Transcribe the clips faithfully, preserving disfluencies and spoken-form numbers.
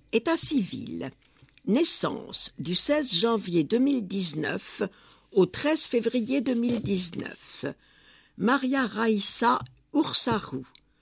État civil. Naissance du seize janvier deux mille dix-neuf au treize février deux mille dix-neuf. Maria Raissa Oursarou,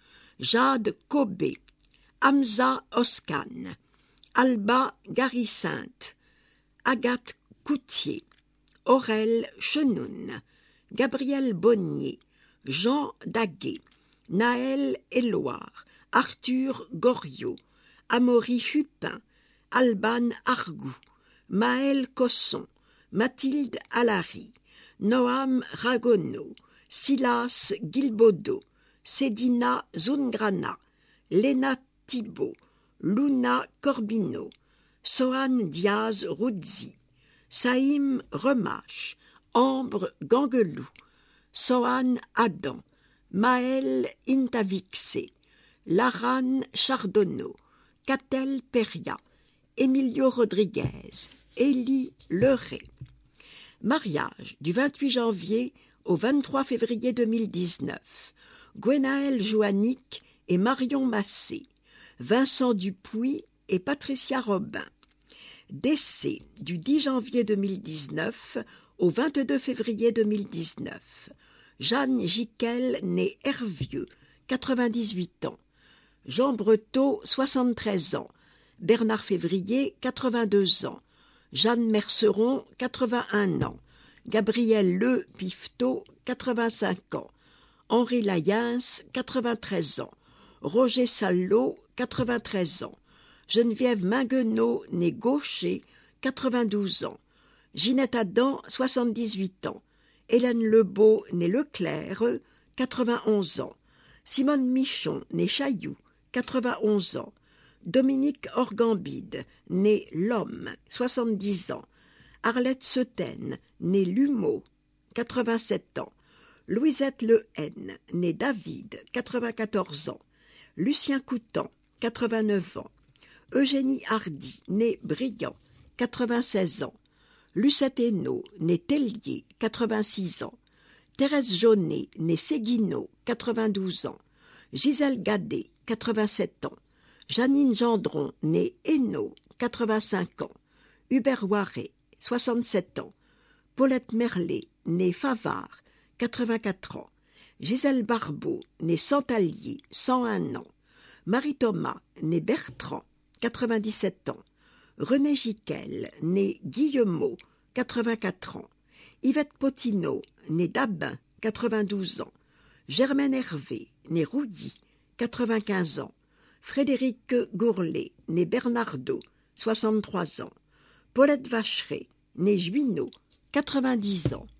Jade Kobé, Hamza Oskan, Alba Garicinte, Agathe Coutier, Aurel Chenoun, Gabriel Bonnier, Jean Daguet, Naël Éloire, Arthur Goriot, Amaury Chupin, Alban Argou, Maël Cosson, Mathilde Alary, Noam Ragono, Silas Guilbaudot, Sedina Zungrana, Léna Thibault, Luna Corbino, Sohan Diaz Roudzi, Saïm Remache, Ambre Gangelou, Sohan Adam, Maël Intavixé, Laran Chardonneau, Catel Peria, Emilio Rodriguez, Élie Leray. Mariage du vingt-huit janvier au vingt-trois février deux mille dix-neuf. Gwenaël Joannick et Marion Massé, Vincent Dupuis et Patricia Robin. Décès du dix janvier deux mille dix-neuf au vingt-deux février deux mille dix-neuf. Jeanne Jiquel, née Hervieux, quatre-vingt-dix-huit ans. Jean Breteau, soixante-treize ans. Bernard Février, quatre-vingt-deux ans. Jeanne Merceron, quatre-vingt-un ans. Gabriel Le Pifteau, quatre-vingt-cinq ans. Henri Layens, quatre-vingt-treize ans. Roger Sallot, quatre-vingt-treize ans. Geneviève Minguenot, née Gaucher, quatre-vingt-douze ans. Ginette Adam, soixante-dix-huit ans. Hélène Lebeau, née Leclerc, quatre-vingt-onze ans. Simone Michon, née Chailloux, quatre-vingt-onze ans. Dominique Orgambide, née L'Homme, soixante-dix ans. Arlette Seutaine, née Lumeau, quatre-vingt-sept ans. Louisette Lehen, née David, quatre-vingt-quatorze ans. Lucien Coutan, quatre-vingt-neuf ans. Eugénie Hardy, née Briand, quatre-vingt-seize ans. Lucette Hainaut, née Tellier, quatre-vingt-six ans. Thérèse Jaunet, née Séguineau, quatre-vingt-douze ans. Gisèle Gadet, quatre-vingt-sept ans. Janine Gendron, née Hainaut, quatre-vingt-cinq ans. Hubert Warret, soixante-sept ans. Paulette Merlet, née Favard, quatre-vingt-quatre ans. Gisèle Barbeau, née Santalier, cent un ans. Marie Thomas, née Bertrand, quatre-vingt-dix-sept ans. René Jiquel, née Guillemot, quatre-vingt-quatre ans. Yvette Potineau, née Dabin, quatre-vingt-douze ans. Germaine Hervé, née Roudy, quatre-vingt-quinze ans. Frédéric Gourlet, née Bernardo, soixante-trois ans. Paulette Vacheray, née Juinot, quatre-vingt-dix ans.